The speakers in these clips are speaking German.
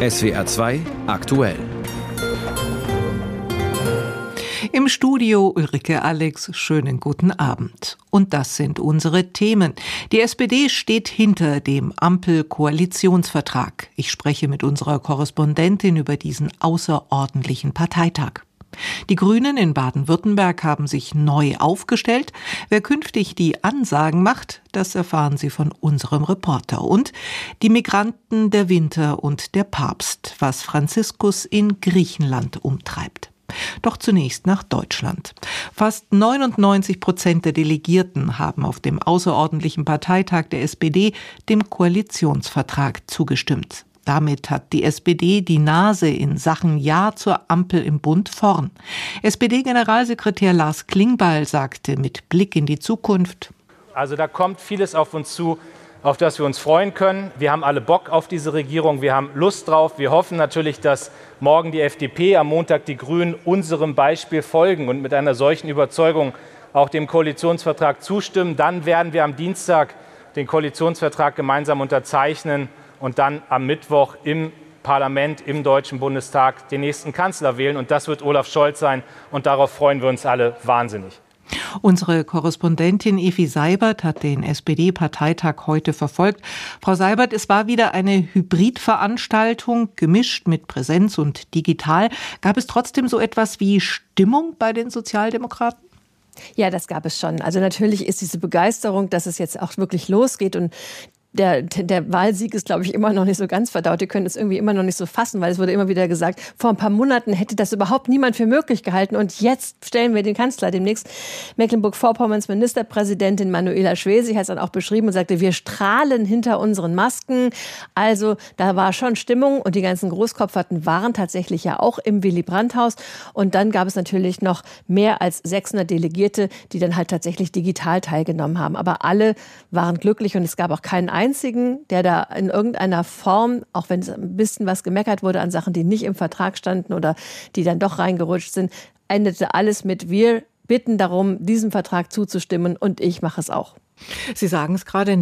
SWR 2 aktuell. Im Studio Ulrike Alex, schönen guten Abend. Und das sind unsere Themen. Die SPD steht hinter dem Ampel-Koalitionsvertrag. Ich spreche mit unserer Korrespondentin über diesen außerordentlichen Parteitag. Die Grünen in Baden-Württemberg haben sich neu aufgestellt. Wer künftig die Ansagen macht, das erfahren Sie von unserem Reporter. Und die Migranten, der Winter und der Papst, was Franziskus in Griechenland umtreibt. Doch zunächst nach Deutschland. Fast 99% der Delegierten haben auf dem außerordentlichen Parteitag der SPD dem Koalitionsvertrag zugestimmt. Damit hat die SPD die Nase in Sachen Ja zur Ampel im Bund vorn. SPD-Generalsekretär Lars Klingbeil sagte mit Blick in die Zukunft: Also da kommt vieles auf uns zu, auf das wir uns freuen können. Wir haben alle Bock auf diese Regierung, wir haben Lust drauf. Wir hoffen natürlich, dass morgen die FDP, am Montag die Grünen unserem Beispiel folgen und mit einer solchen Überzeugung auch dem Koalitionsvertrag zustimmen. Dann werden wir am Dienstag den Koalitionsvertrag gemeinsam unterzeichnen und dann am Mittwoch im Parlament, im Deutschen Bundestag, den nächsten Kanzler wählen. Und das wird Olaf Scholz sein. Und darauf freuen wir uns alle wahnsinnig. Unsere Korrespondentin Evi Seibert hat den SPD-Parteitag heute verfolgt. Frau Seibert, es war wieder eine Hybridveranstaltung, gemischt mit Präsenz und digital. Gab es trotzdem so etwas wie Stimmung bei den Sozialdemokraten? Ja, das gab es schon. Also natürlich ist diese Begeisterung, dass es jetzt auch wirklich losgeht und der Wahlsieg ist, glaube ich, immer noch nicht so ganz verdaut. Die können es irgendwie immer noch nicht so fassen, weil es wurde immer wieder gesagt, vor ein paar Monaten hätte das überhaupt niemand für möglich gehalten. Und jetzt stellen wir den Kanzler demnächst. Mecklenburg-Vorpommerns Ministerpräsidentin Manuela Schwesig hat es dann auch beschrieben und sagte, wir strahlen hinter unseren Masken. Also da war schon Stimmung und die ganzen Großkopferten waren tatsächlich ja auch im Willy-Brandt-Haus. Und dann gab es natürlich noch mehr als 600 Delegierte, die dann halt tatsächlich digital teilgenommen haben. Aber alle waren glücklich und es gab auch keinen einzigen, der da in irgendeiner Form, auch wenn es ein bisschen was gemeckert wurde an Sachen, die nicht im Vertrag standen oder die dann doch reingerutscht sind, endete alles mit: Wir bitten darum, diesem Vertrag zuzustimmen und ich mache es auch. Sie sagen es gerade,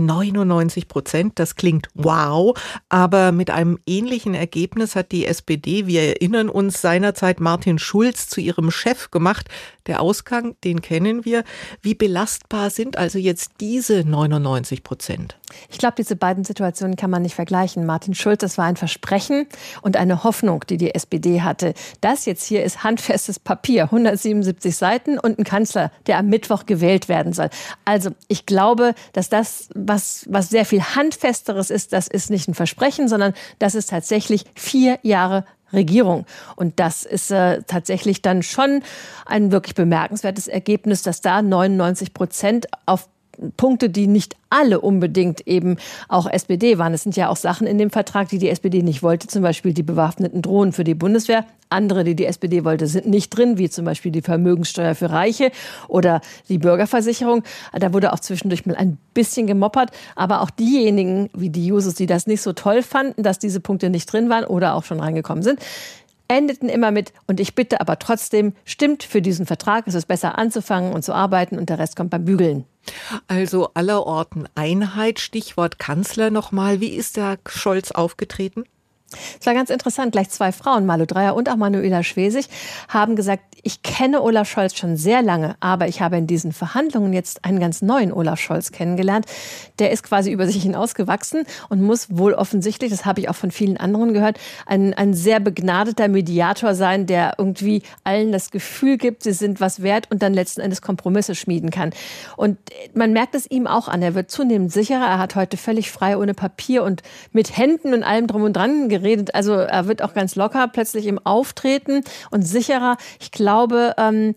99%, das klingt wow, aber mit einem ähnlichen Ergebnis hat die SPD, wir erinnern uns, seinerzeit Martin Schulz zu ihrem Chef gemacht. Der Ausgang, den kennen wir. Wie belastbar sind also jetzt diese 99%? Ich glaube, diese beiden Situationen kann man nicht vergleichen. Martin Schulz, das war ein Versprechen und eine Hoffnung, die die SPD hatte. Das jetzt hier ist handfestes Papier, 177 Seiten und ein Kanzler, der am Mittwoch gewählt werden soll. Also ich glaube, dass das, was sehr viel Handfesteres ist, das ist nicht ein Versprechen, sondern das ist tatsächlich 4 Jahre Regierung. Und das ist tatsächlich dann schon ein wirklich bemerkenswertes Ergebnis, dass da 99% auf Punkte, die nicht alle unbedingt eben auch SPD waren. Es sind ja auch Sachen in dem Vertrag, die die SPD nicht wollte, zum Beispiel die bewaffneten Drohnen für die Bundeswehr. Andere, die die SPD wollte, sind nicht drin, wie zum Beispiel die Vermögenssteuer für Reiche oder die Bürgerversicherung. Da wurde auch zwischendurch mal ein bisschen gemoppert. Aber auch diejenigen, wie die Jusos, die das nicht so toll fanden, dass diese Punkte nicht drin waren oder auch schon reingekommen sind, endeten immer mit: Und ich bitte aber trotzdem, stimmt für diesen Vertrag. Es ist besser anzufangen und zu arbeiten und der Rest kommt beim Bügeln. Also allerorten Einheit, Stichwort Kanzler nochmal. Wie ist der Scholz aufgetreten? Es war ganz interessant, gleich 2 Frauen, Malu Dreyer und auch Manuela Schwesig, haben gesagt, ich kenne Olaf Scholz schon sehr lange, aber ich habe in diesen Verhandlungen jetzt einen ganz neuen Olaf Scholz kennengelernt. Der ist quasi über sich hinausgewachsen und muss wohl offensichtlich, das habe ich auch von vielen anderen gehört, ein sehr begnadeter Mediator sein, der irgendwie allen das Gefühl gibt, sie sind was wert und dann letzten Endes Kompromisse schmieden kann. Und man merkt es ihm auch an, er wird zunehmend sicherer, er hat heute völlig frei ohne Papier und mit Händen und allem drum und dran geredet. Also er wird auch ganz locker plötzlich im Auftreten und sicherer. Ich glaube,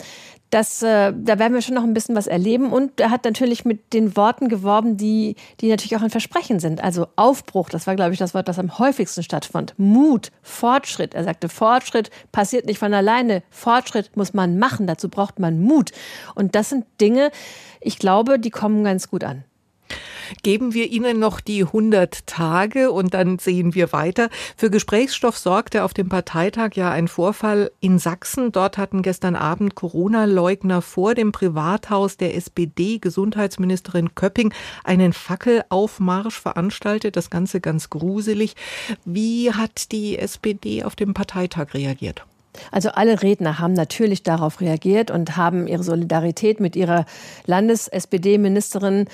da werden wir schon noch ein bisschen was erleben. Und er hat natürlich mit den Worten geworben, die natürlich auch ein Versprechen sind. Also Aufbruch, das war, glaube ich, das Wort, das am häufigsten stattfand. Mut, Fortschritt. Er sagte, Fortschritt passiert nicht von alleine. Fortschritt muss man machen, dazu braucht man Mut. Und das sind Dinge, ich glaube, die kommen ganz gut an. Geben wir Ihnen noch die 100 Tage und dann sehen wir weiter. Für Gesprächsstoff sorgte auf dem Parteitag ja ein Vorfall in Sachsen. Dort hatten gestern Abend Corona-Leugner vor dem Privathaus der SPD-Gesundheitsministerin Köpping einen Fackelaufmarsch veranstaltet. Das Ganze ganz gruselig. Wie hat die SPD auf dem Parteitag reagiert? Also alle Redner haben natürlich darauf reagiert und haben ihre Solidarität mit ihrer Landes-SPD-Ministerin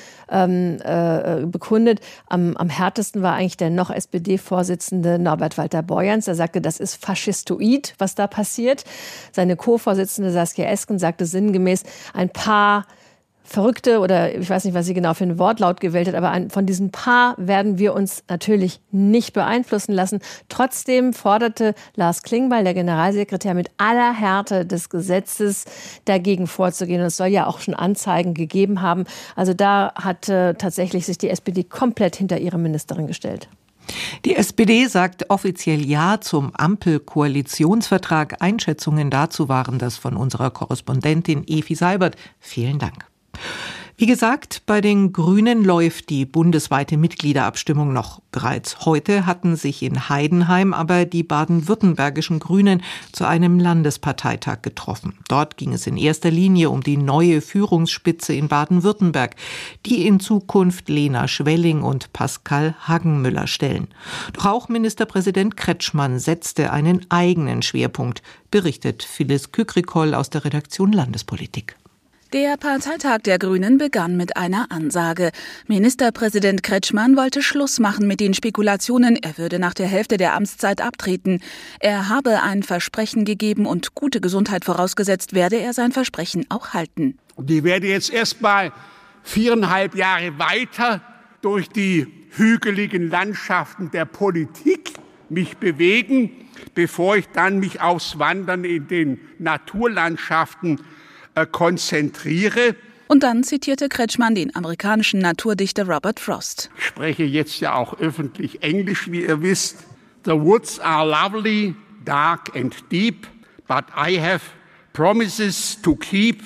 bekundet. Am härtesten war eigentlich der noch SPD-Vorsitzende Norbert Walter-Borjans. Er sagte, das ist faschistoid, was da passiert. Seine Co-Vorsitzende Saskia Esken sagte sinngemäß, ein paar Verrückte oder ich weiß nicht, was sie genau für ein Wortlaut gewählt hat, aber von diesem Paar werden wir uns natürlich nicht beeinflussen lassen. Trotzdem forderte Lars Klingbeil, der Generalsekretär, mit aller Härte des Gesetzes dagegen vorzugehen. Und es soll ja auch schon Anzeigen gegeben haben. Also da hat tatsächlich sich die SPD komplett hinter ihre Ministerin gestellt. Die SPD sagt offiziell Ja zum Ampel-Koalitionsvertrag. Einschätzungen dazu waren das von unserer Korrespondentin Evi Seibert. Vielen Dank. Wie gesagt, bei den Grünen läuft die bundesweite Mitgliederabstimmung noch. Bereits heute hatten sich in Heidenheim aber die baden-württembergischen Grünen zu einem Landesparteitag getroffen. Dort ging es in erster Linie um die neue Führungsspitze in Baden-Württemberg, die in Zukunft Lena Schwelling und Pascal Hagenmüller stellen. Doch auch Ministerpräsident Kretschmann setzte einen eigenen Schwerpunkt, berichtet Phyllis Kükrikoll aus der Redaktion Landespolitik. Der Parteitag der Grünen begann mit einer Ansage. Ministerpräsident Kretschmann wollte Schluss machen mit den Spekulationen, er würde nach der Hälfte der Amtszeit abtreten. Er habe ein Versprechen gegeben und gute Gesundheit vorausgesetzt, werde er sein Versprechen auch halten. Und ich werde jetzt erst mal 4,5 Jahre weiter durch die hügeligen Landschaften der Politik mich bewegen, bevor ich dann mich aufs Wandern in den Naturlandschaften konzentriere. Und dann zitierte Kretschmann den amerikanischen Naturdichter Robert Frost. Ich spreche jetzt ja auch öffentlich Englisch, wie ihr wisst. The woods are lovely, dark and deep, but I have promises to keep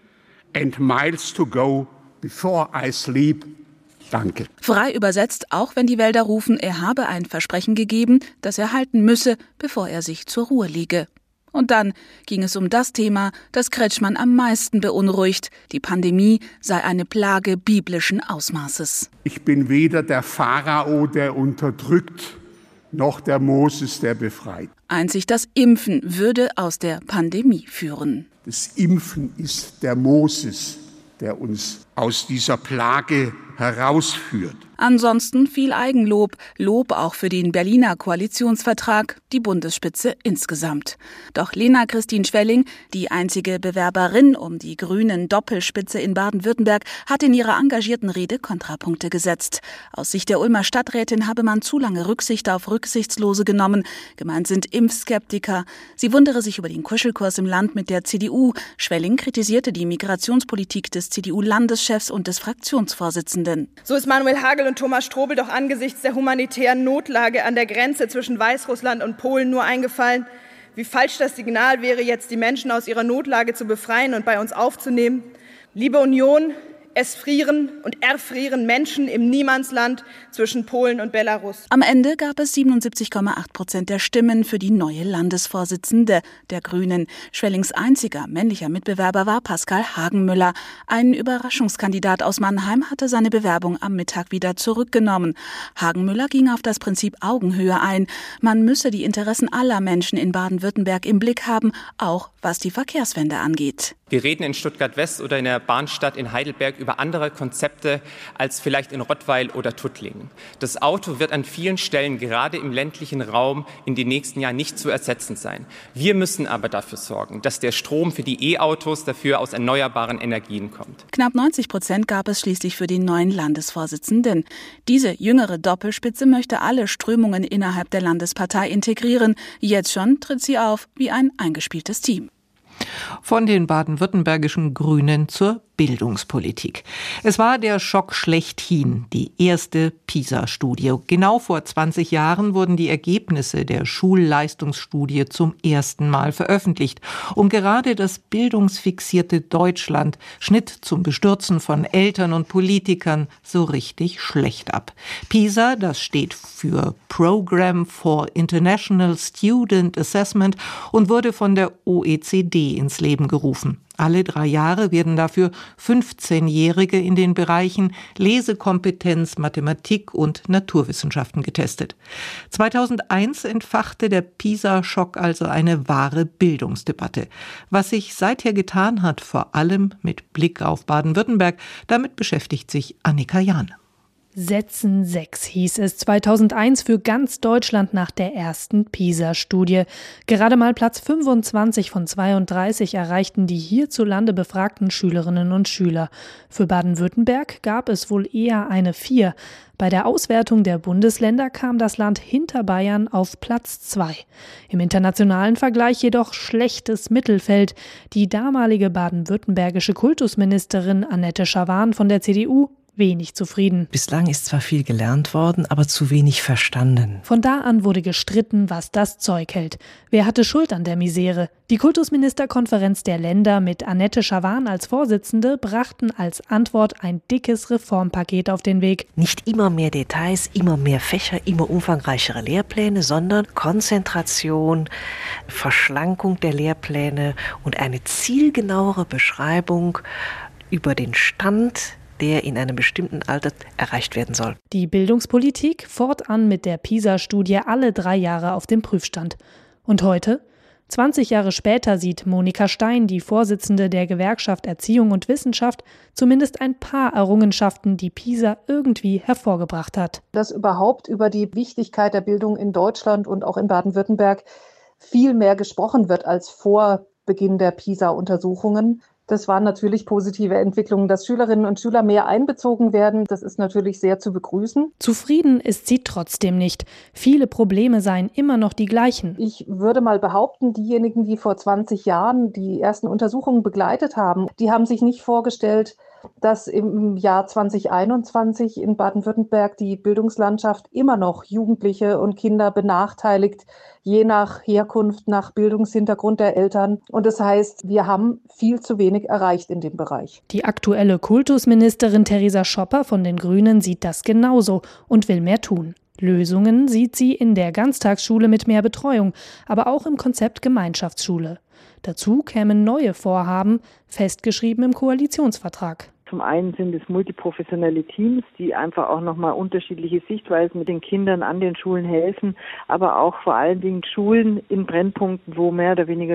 and miles to go before I sleep. Danke. Frei übersetzt, auch wenn die Wälder rufen, er habe ein Versprechen gegeben, das er halten müsse, bevor er sich zur Ruhe lege. Und dann ging es um das Thema, das Kretschmann am meisten beunruhigt. Die Pandemie sei eine Plage biblischen Ausmaßes. Ich bin weder der Pharao, der unterdrückt, noch der Moses, der befreit. Einzig das Impfen würde aus der Pandemie führen. Das Impfen ist der Moses, der uns aus dieser Plage herausführt. Ansonsten viel Eigenlob, Lob auch für den Berliner Koalitionsvertrag, die Bundesspitze insgesamt. Doch Lena Christine Schwelling, die einzige Bewerberin um die grünen Doppelspitze in Baden-Württemberg, hat in ihrer engagierten Rede Kontrapunkte gesetzt. Aus Sicht der Ulmer Stadträtin habe man zu lange Rücksicht auf Rücksichtslose genommen. Gemeint sind Impfskeptiker. Sie wundere sich über den Kuschelkurs im Land mit der CDU. Schwelling kritisierte die Migrationspolitik des CDU-Landeschefs und des Fraktionsvorsitzenden. So ist Manuel Hagel und Thomas Strobel doch angesichts der humanitären Notlage an der Grenze zwischen Weißrussland und Polen nur eingefallen, wie falsch das Signal wäre, jetzt die Menschen aus ihrer Notlage zu befreien und bei uns aufzunehmen. Liebe Union, es frieren und erfrieren Menschen im Niemandsland zwischen Polen und Belarus. Am Ende gab es 77,8% der Stimmen für die neue Landesvorsitzende der Grünen. Schwellings einziger männlicher Mitbewerber war Pascal Hagenmüller. Ein Überraschungskandidat aus Mannheim hatte seine Bewerbung am Mittag wieder zurückgenommen. Hagenmüller ging auf das Prinzip Augenhöhe ein. Man müsse die Interessen aller Menschen in Baden-Württemberg im Blick haben, auch was die Verkehrswende angeht. Wir reden in Stuttgart-West oder in der Bahnstadt in Heidelberg über andere Konzepte als vielleicht in Rottweil oder Tuttlingen. Das Auto wird an vielen Stellen, gerade im ländlichen Raum, in den nächsten Jahren nicht zu ersetzen sein. Wir müssen aber dafür sorgen, dass der Strom für die E-Autos dafür aus erneuerbaren Energien kommt. Knapp 90% gab es schließlich für den neuen Landesvorsitzenden. Diese jüngere Doppelspitze möchte alle Strömungen innerhalb der Landespartei integrieren. Jetzt schon tritt sie auf wie ein eingespieltes Team. Von den baden-württembergischen Grünen zur Bildungspolitik. Es war der Schock schlechthin, die erste PISA-Studie. Genau vor 20 Jahren wurden die Ergebnisse der Schulleistungsstudie zum ersten Mal veröffentlicht. Und gerade das bildungsfixierte Deutschland schnitt zum Bestürzen von Eltern und Politikern so richtig schlecht ab. PISA, das steht für Program for International Student Assessment und wurde von der OECD ins Leben gerufen. Alle 3 Jahre werden dafür 15-Jährige in den Bereichen Lesekompetenz, Mathematik und Naturwissenschaften getestet. 2001 entfachte der PISA-Schock also eine wahre Bildungsdebatte. Was sich seither getan hat, vor allem mit Blick auf Baden-Württemberg, damit beschäftigt sich Annika Jahn. Setzen 6 hieß es 2001 für ganz Deutschland nach der ersten PISA-Studie. Gerade mal Platz 25 von 32 erreichten die hierzulande befragten Schülerinnen und Schüler. Für Baden-Württemberg gab es wohl eher eine 4. Bei der Auswertung der Bundesländer kam das Land hinter Bayern auf Platz 2. Im internationalen Vergleich jedoch schlechtes Mittelfeld. Die damalige baden-württembergische Kultusministerin Annette Schawan von der CDU wenig zufrieden. Bislang ist zwar viel gelernt worden, aber zu wenig verstanden. Von da an wurde gestritten, was das Zeug hält. Wer hatte Schuld an der Misere? Die Kultusministerkonferenz der Länder mit Annette Schawan als Vorsitzende brachten als Antwort ein dickes Reformpaket auf den Weg. Nicht immer mehr Details, immer mehr Fächer, immer umfangreichere Lehrpläne, sondern Konzentration, Verschlankung der Lehrpläne und eine zielgenauere Beschreibung über den Stand, der in einem bestimmten Alter erreicht werden soll. Die Bildungspolitik fortan mit der PISA-Studie alle 3 Jahre auf dem Prüfstand. Und heute? 20 Jahre später sieht Monika Stein, die Vorsitzende der Gewerkschaft Erziehung und Wissenschaft, zumindest ein paar Errungenschaften, die PISA irgendwie hervorgebracht hat. Dass überhaupt über die Wichtigkeit der Bildung in Deutschland und auch in Baden-Württemberg viel mehr gesprochen wird als vor Beginn der PISA-Untersuchungen. Das waren natürlich positive Entwicklungen, dass Schülerinnen und Schüler mehr einbezogen werden. Das ist natürlich sehr zu begrüßen. Zufrieden ist sie trotzdem nicht. Viele Probleme seien immer noch die gleichen. Ich würde mal behaupten, diejenigen, die vor 20 Jahren die ersten Untersuchungen begleitet haben, die haben sich nicht vorgestellt, dass im Jahr 2021 in Baden-Württemberg die Bildungslandschaft immer noch Jugendliche und Kinder benachteiligt, je nach Herkunft, nach Bildungshintergrund der Eltern. Und das heißt, wir haben viel zu wenig erreicht in dem Bereich. Die aktuelle Kultusministerin Theresa Schopper von den Grünen sieht das genauso und will mehr tun. Lösungen sieht sie in der Ganztagsschule mit mehr Betreuung, aber auch im Konzept Gemeinschaftsschule. Dazu kämen neue Vorhaben, festgeschrieben im Koalitionsvertrag. Zum einen sind es multiprofessionelle Teams, die einfach auch nochmal unterschiedliche Sichtweisen mit den Kindern an den Schulen helfen, aber auch vor allen Dingen Schulen in Brennpunkten, wo mehr oder weniger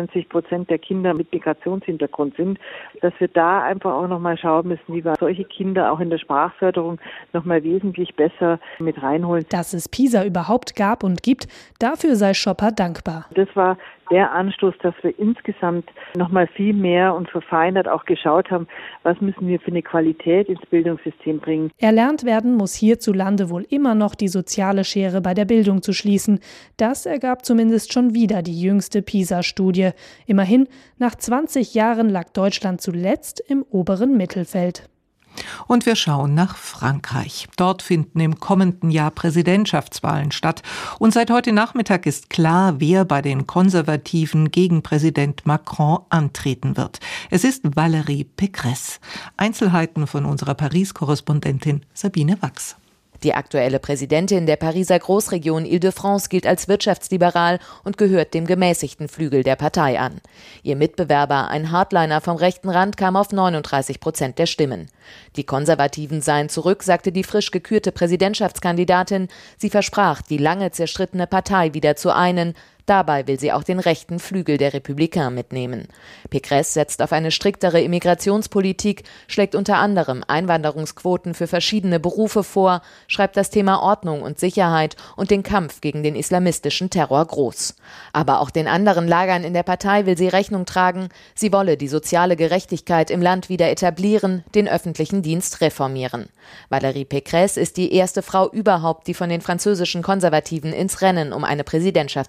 97% der Kinder mit Migrationshintergrund sind, dass wir da einfach auch nochmal schauen müssen, wie wir solche Kinder auch in der Sprachförderung nochmal wesentlich besser mit reinholen. Dass es PISA überhaupt gab und gibt, dafür sei Schopper dankbar. Das war der Anstoß, dass wir insgesamt nochmal viel mehr und verfeinert auch geschaut haben, was müssen wir für eine Qualität ins Bildungssystem bringen. Erlernt werden muss hierzulande wohl immer noch die soziale Schere bei der Bildung zu schließen. Das ergab zumindest schon wieder die jüngste PISA-Studie. Immerhin, nach 20 Jahren lag Deutschland zuletzt im oberen Mittelfeld. Und wir schauen nach Frankreich. Dort finden im kommenden Jahr Präsidentschaftswahlen statt. Und seit heute Nachmittag ist klar, wer bei den Konservativen gegen Präsident Macron antreten wird. Es ist Valérie Pécresse. Einzelheiten von unserer Paris-Korrespondentin Sabine Wachs. Die aktuelle Präsidentin der Pariser Großregion Île-de-France gilt als wirtschaftsliberal und gehört dem gemäßigten Flügel der Partei an. Ihr Mitbewerber, ein Hardliner vom rechten Rand, kam auf 39% der Stimmen. Die Konservativen seien zurück, sagte die frisch gekürte Präsidentschaftskandidatin. Sie versprach, die lange zerstrittene Partei wieder zu einen. Dabei will sie auch den rechten Flügel der Républicains mitnehmen. Pécresse setzt auf eine striktere Immigrationspolitik, schlägt unter anderem Einwanderungsquoten für verschiedene Berufe vor, schreibt das Thema Ordnung und Sicherheit und den Kampf gegen den islamistischen Terror groß. Aber auch den anderen Lagern in der Partei will sie Rechnung tragen. Sie wolle die soziale Gerechtigkeit im Land wieder etablieren, den öffentlichen Dienst reformieren. Valérie Pécresse ist die erste Frau überhaupt, die von den französischen Konservativen ins Rennen um eine Präsidentschaftswahl geschickt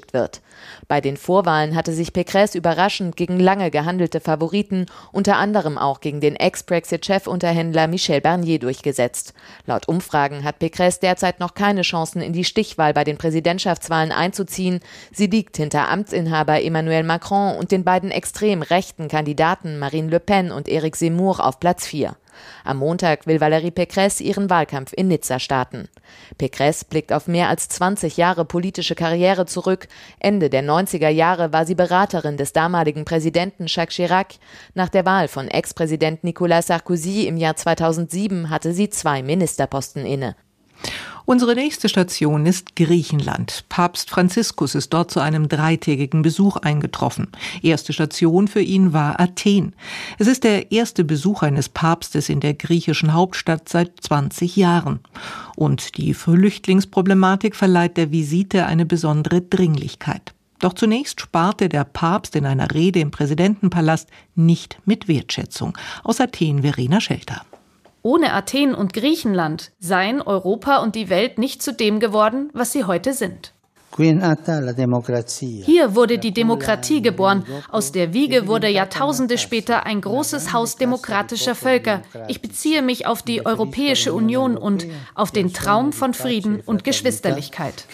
geschickt wird. Bei den Vorwahlen hatte sich Pécresse überraschend gegen lange gehandelte Favoriten, unter anderem auch gegen den Ex-Brexit-Chefunterhändler Michel Barnier durchgesetzt. Laut Umfragen hat Pécresse derzeit noch keine Chancen, in die Stichwahl bei den Präsidentschaftswahlen einzuziehen. Sie liegt hinter Amtsinhaber Emmanuel Macron und den beiden extrem rechten Kandidaten Marine Le Pen und Éric Zemmour auf Platz 4. Am Montag will Valérie Pécresse ihren Wahlkampf in Nizza starten. Pécresse blickt auf mehr als 20 Jahre politische Karriere zurück. Ende der 90er Jahre war sie Beraterin des damaligen Präsidenten Jacques Chirac. Nach der Wahl von Ex-Präsident Nicolas Sarkozy im Jahr 2007 hatte sie 2 Ministerposten inne. Unsere nächste Station ist Griechenland. Papst Franziskus ist dort zu einem 3-tägigen Besuch eingetroffen. Erste Station für ihn war Athen. Es ist der erste Besuch eines Papstes in der griechischen Hauptstadt seit 20 Jahren. Und die Flüchtlingsproblematik verleiht der Visite eine besondere Dringlichkeit. Doch zunächst sparte der Papst in einer Rede im Präsidentenpalast nicht mit Wertschätzung. Aus Athen Verena Schelter. Ohne Athen und Griechenland seien Europa und die Welt nicht zu dem geworden, was sie heute sind. Hier wurde die Demokratie geboren. Aus der Wiege wurde Jahrtausende später ein großes Haus demokratischer Völker. Ich beziehe mich auf die Europäische Union und auf den Traum von Frieden und Geschwisterlichkeit.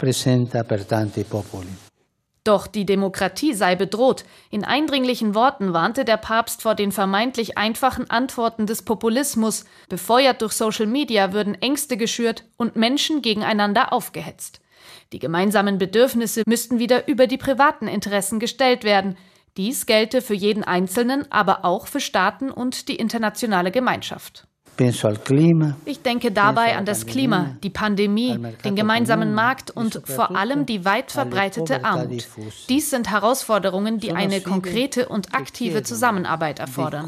Doch die Demokratie sei bedroht. In eindringlichen Worten warnte der Papst vor den vermeintlich einfachen Antworten des Populismus. Befeuert durch Social Media würden Ängste geschürt und Menschen gegeneinander aufgehetzt. Die gemeinsamen Bedürfnisse müssten wieder über die privaten Interessen gestellt werden. Dies gelte für jeden Einzelnen, aber auch für Staaten und die internationale Gemeinschaft. Ich denke dabei an das Klima, die Pandemie, den gemeinsamen Markt und vor allem die weit verbreitete Armut. Dies sind Herausforderungen, die eine konkrete und aktive Zusammenarbeit erfordern.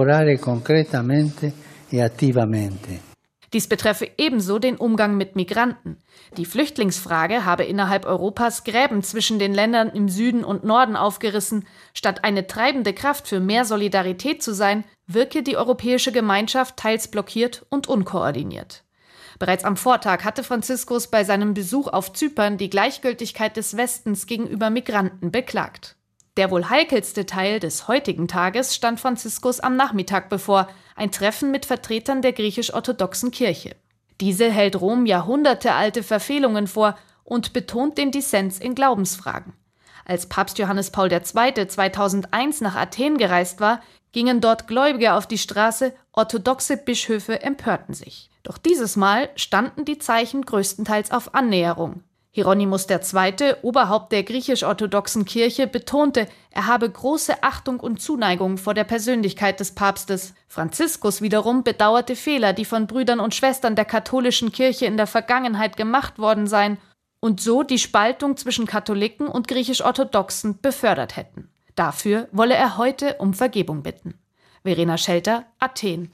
Dies betreffe ebenso den Umgang mit Migranten. Die Flüchtlingsfrage habe innerhalb Europas Gräben zwischen den Ländern im Süden und Norden aufgerissen. Statt eine treibende Kraft für mehr Solidarität zu sein, wirke die europäische Gemeinschaft teils blockiert und unkoordiniert. Bereits am Vortag hatte Franziskus bei seinem Besuch auf Zypern die Gleichgültigkeit des Westens gegenüber Migranten beklagt. Der wohl heikelste Teil des heutigen Tages stand Franziskus am Nachmittag bevor, ein Treffen mit Vertretern der griechisch-orthodoxen Kirche. Diese hält Rom jahrhundertealte Verfehlungen vor und betont den Dissens in Glaubensfragen. Als Papst Johannes Paul II. 2001 nach Athen gereist war, gingen dort Gläubige auf die Straße, orthodoxe Bischöfe empörten sich. Doch dieses Mal standen die Zeichen größtenteils auf Annäherung. Hieronymus II., Oberhaupt der griechisch-orthodoxen Kirche, betonte, er habe große Achtung und Zuneigung vor der Persönlichkeit des Papstes. Franziskus wiederum bedauerte Fehler, die von Brüdern und Schwestern der katholischen Kirche in der Vergangenheit gemacht worden seien und so die Spaltung zwischen Katholiken und griechisch-orthodoxen befördert hätten. Dafür wolle er heute um Vergebung bitten. Verena Schelter, Athen.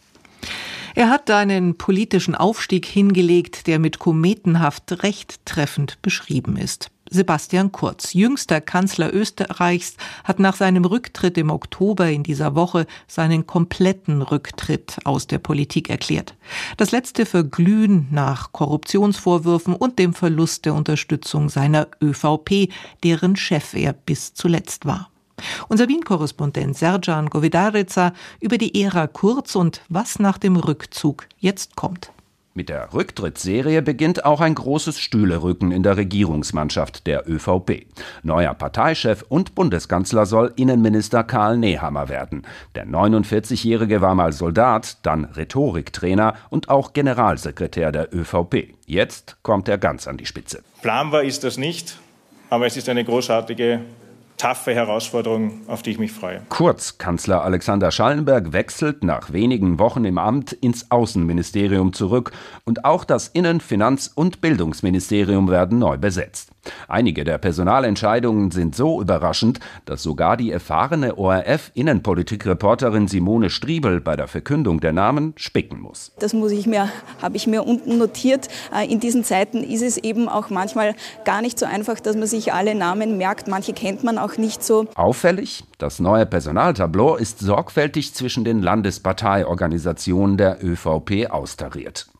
Er hat einen politischen Aufstieg hingelegt, der mit kometenhaft recht treffend beschrieben ist. Sebastian Kurz, jüngster Kanzler Österreichs, hat nach seinem Rücktritt im Oktober in dieser Woche seinen kompletten Rücktritt aus der Politik erklärt. Das letzte Verglühen nach Korruptionsvorwürfen und dem Verlust der Unterstützung seiner ÖVP, deren Chef er bis zuletzt war. Unser Wien-Korrespondent Serjan Govedarica über die Ära Kurz und was nach dem Rückzug jetzt kommt. Mit der Rücktrittsserie beginnt auch ein großes Stühlerücken in der Regierungsmannschaft der ÖVP. Neuer Parteichef und Bundeskanzler soll Innenminister Karl Nehammer werden. Der 49-Jährige war mal Soldat, dann Rhetoriktrainer und auch Generalsekretär der ÖVP. Jetzt kommt er ganz an die Spitze. Planbar ist das nicht, aber es ist eine großartige taffe Herausforderung, auf die ich mich freue. Kurz, Kanzler Alexander Schallenberg wechselt nach wenigen Wochen im Amt ins Außenministerium zurück und auch das Innen-, Finanz- und Bildungsministerium werden neu besetzt. Einige der Personalentscheidungen sind so überraschend, dass sogar die erfahrene ORF-Innenpolitik-Reporterin Simone Striebel bei der Verkündung der Namen spicken muss. Das habe ich mir unten notiert. In diesen Zeiten ist es eben auch manchmal gar nicht so einfach, dass man sich alle Namen merkt. Manche kennt man auch nicht so. Auffällig, das neue Personaltableau ist sorgfältig zwischen den Landesparteiorganisationen der ÖVP austariert.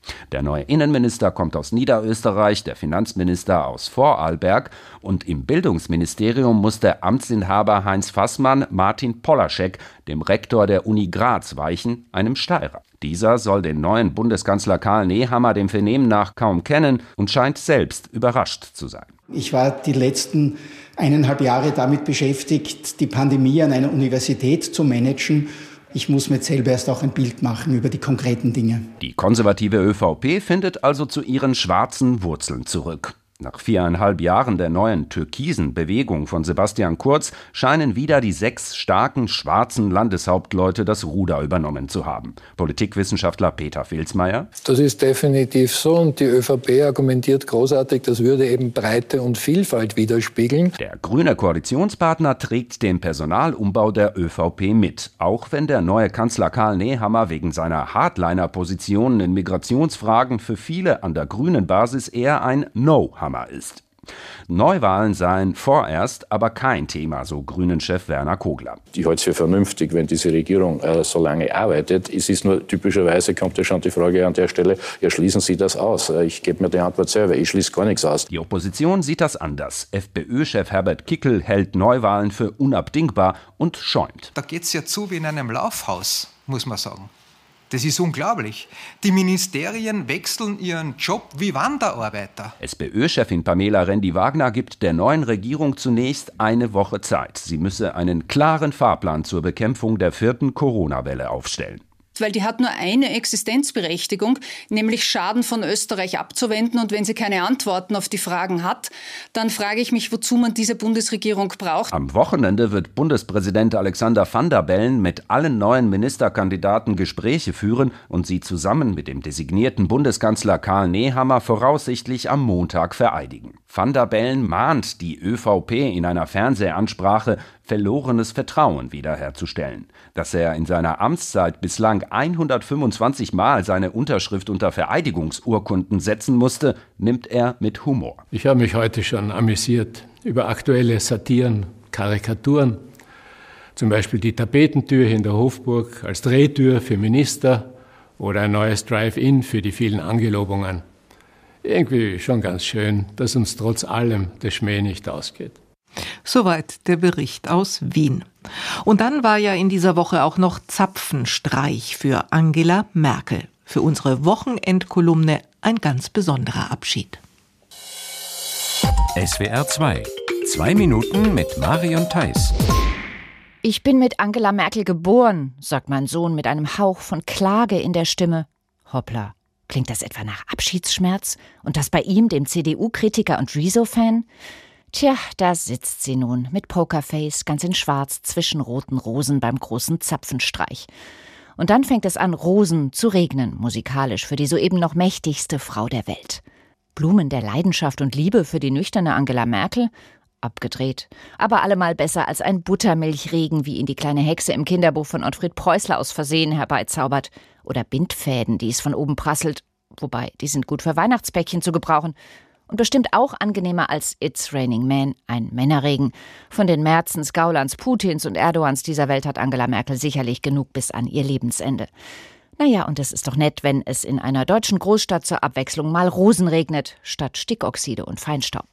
Der neue Innenminister kommt aus Niederösterreich, der Finanzminister aus Vorarlberg und im Bildungsministerium muss der Amtsinhaber Heinz Fassmann Martin Polaschek, dem Rektor der Uni Graz, weichen, einem Steirer. Dieser soll den neuen Bundeskanzler Karl Nehammer dem Vernehmen nach kaum kennen und scheint selbst überrascht zu sein. Ich war die letzten 1,5 Jahre damit beschäftigt, die Pandemie an einer Universität zu managen. Ich muss mir jetzt selber erst auch ein Bild machen über die konkreten Dinge. Die konservative ÖVP findet also zu ihren schwarzen Wurzeln zurück. Nach 4,5 Jahren der neuen türkisen Bewegung von Sebastian Kurz scheinen wieder die 6 starken schwarzen Landeshauptleute das Ruder übernommen zu haben. Politikwissenschaftler Peter Vilsmeier. Das ist definitiv so und die ÖVP argumentiert großartig, das würde eben Breite und Vielfalt widerspiegeln. Der grüne Koalitionspartner trägt den Personalumbau der ÖVP mit, auch wenn der neue Kanzler Karl Nehammer wegen seiner Hardliner-Positionen in Migrationsfragen für viele an der grünen Basis eher ein No-Hammer ist. Neuwahlen seien vorerst aber kein Thema, so Grünen-Chef Werner Kogler. Ich halte es für vernünftig, wenn diese Regierung so lange arbeitet. Es ist nur typischerweise, kommt ja schon die Frage an der Stelle, ja, schließen Sie das aus? Ich gebe mir die Antwort selber, ich schließe gar nichts aus. Die Opposition sieht das anders. FPÖ-Chef Herbert Kickl hält Neuwahlen für unabdingbar und schäumt. Da geht es ja zu wie in einem Laufhaus, muss man sagen. Das ist unglaublich. Die Ministerien wechseln ihren Job wie Wanderarbeiter. SPÖ-Chefin Pamela Rendi-Wagner gibt der neuen Regierung zunächst eine Woche Zeit. Sie müsse einen klaren Fahrplan zur Bekämpfung der 4. Corona-Welle aufstellen. Weil die hat nur eine Existenzberechtigung, nämlich Schaden von Österreich abzuwenden. Und wenn sie keine Antworten auf die Fragen hat, dann frage ich mich, wozu man diese Bundesregierung braucht. Am Wochenende wird Bundespräsident Alexander Van der Bellen mit allen neuen Ministerkandidaten Gespräche führen und sie zusammen mit dem designierten Bundeskanzler Karl Nehammer voraussichtlich am Montag vereidigen. Van der Bellen mahnt die ÖVP in einer Fernsehansprache, verlorenes Vertrauen wiederherzustellen. Dass er in seiner Amtszeit bislang 125 Mal seine Unterschrift unter Vereidigungsurkunden setzen musste, nimmt er mit Humor. Ich habe mich heute schon amüsiert über aktuelle Satiren, Karikaturen. Zum Beispiel die Tapetentür hier in der Hofburg als Drehtür für Minister oder ein neues Drive-In für die vielen Angelobungen. Irgendwie schon ganz schön, dass uns trotz allem der Schmäh nicht ausgeht. Soweit der Bericht aus Wien. Und dann war ja in dieser Woche auch noch Zapfenstreich für Angela Merkel. Für unsere Wochenendkolumne ein ganz besonderer Abschied. SWR 2. 2 Minuten mit Marion Theis. Ich bin mit Angela Merkel geboren, sagt mein Sohn mit einem Hauch von Klage in der Stimme. Hoppla, klingt das etwa nach Abschiedsschmerz? Und das bei ihm, dem CDU-Kritiker und Rezo-Fan? Tja, da sitzt sie nun, mit Pokerface, ganz in Schwarz, zwischen roten Rosen beim großen Zapfenstreich. Und dann fängt es an, Rosen zu regnen, musikalisch, für die soeben noch mächtigste Frau der Welt. Blumen der Leidenschaft und Liebe für die nüchterne Angela Merkel? Abgedreht. Aber allemal besser als ein Buttermilchregen, wie ihn die kleine Hexe im Kinderbuch von Ottfried Preußler aus Versehen herbeizaubert. Oder Bindfäden, die es von oben prasselt. Wobei, die sind gut für Weihnachtspäckchen zu gebrauchen. Und bestimmt auch angenehmer als It's Raining Men, ein Männerregen. Von den Merzens, Gaulands, Putins und Erdogans dieser Welt hat Angela Merkel sicherlich genug bis an ihr Lebensende. Naja, und es ist doch nett, wenn es in einer deutschen Großstadt zur Abwechslung mal Rosen regnet, statt Stickoxide und Feinstaub.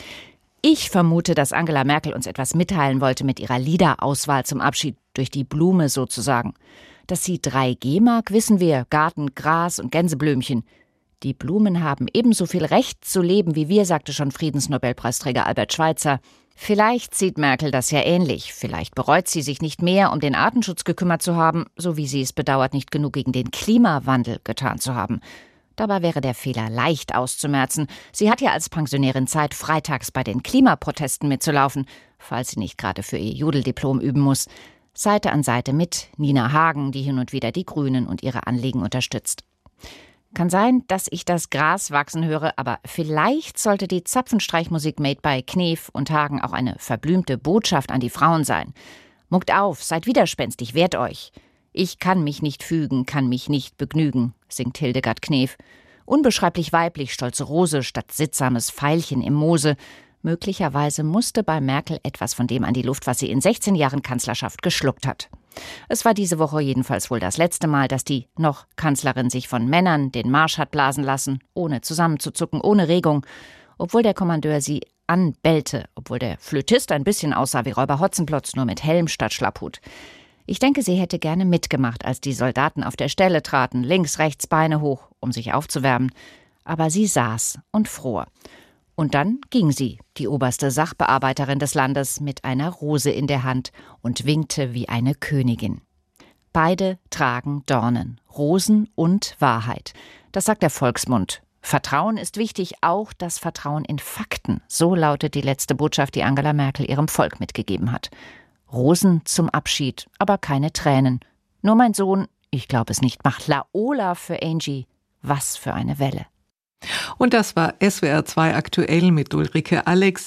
Ich vermute, dass Angela Merkel uns etwas mitteilen wollte mit ihrer Liederauswahl zum Abschied, durch die Blume sozusagen. Dass sie 3G mag, wissen wir, Garten, Gras und Gänseblümchen. Die Blumen haben ebenso viel Recht zu leben wie wir, sagte schon Friedensnobelpreisträger Albert Schweitzer. Vielleicht sieht Merkel das ja ähnlich. Vielleicht bereut sie sich nicht mehr, um den Artenschutz gekümmert zu haben, so wie sie es bedauert, nicht genug gegen den Klimawandel getan zu haben. Dabei wäre der Fehler leicht auszumerzen. Sie hat ja als Pensionärin Zeit, freitags bei den Klimaprotesten mitzulaufen, falls sie nicht gerade für ihr Jodeldiplom üben muss. Seite an Seite mit Nina Hagen, die hin und wieder die Grünen und ihre Anliegen unterstützt. Kann sein, dass ich das Gras wachsen höre, aber vielleicht sollte die Zapfenstreichmusik made by Knef und Hagen auch eine verblümte Botschaft an die Frauen sein. Muckt auf, seid widerspenstig, wehrt euch. Ich kann mich nicht fügen, kann mich nicht begnügen, singt Hildegard Knef. Unbeschreiblich weiblich, stolze Rose statt sittsames Veilchen im Moose. Möglicherweise musste bei Merkel etwas von dem an die Luft, was sie in 16 Jahren Kanzlerschaft geschluckt hat. Es war diese Woche jedenfalls wohl das letzte Mal, dass die noch Kanzlerin sich von Männern den Marsch hat blasen lassen, ohne zusammenzuzucken, ohne Regung, obwohl der Kommandeur sie anbellte, obwohl der Flötist ein bisschen aussah wie Räuber Hotzenplotz, nur mit Helm statt Schlapphut. Ich denke, sie hätte gerne mitgemacht, als die Soldaten auf der Stelle traten, links, rechts, Beine hoch, um sich aufzuwärmen. Aber sie saß und fror. Und dann ging sie, die oberste Sachbearbeiterin des Landes, mit einer Rose in der Hand und winkte wie eine Königin. Beide tragen Dornen, Rosen und Wahrheit. Das sagt der Volksmund. Vertrauen ist wichtig, auch das Vertrauen in Fakten. So lautet die letzte Botschaft, die Angela Merkel ihrem Volk mitgegeben hat. Rosen zum Abschied, aber keine Tränen. Nur mein Sohn, ich glaube es nicht, macht Laola für Angie. Was für eine Welle. Und das war SWR 2 aktuell mit Ulrike Alex.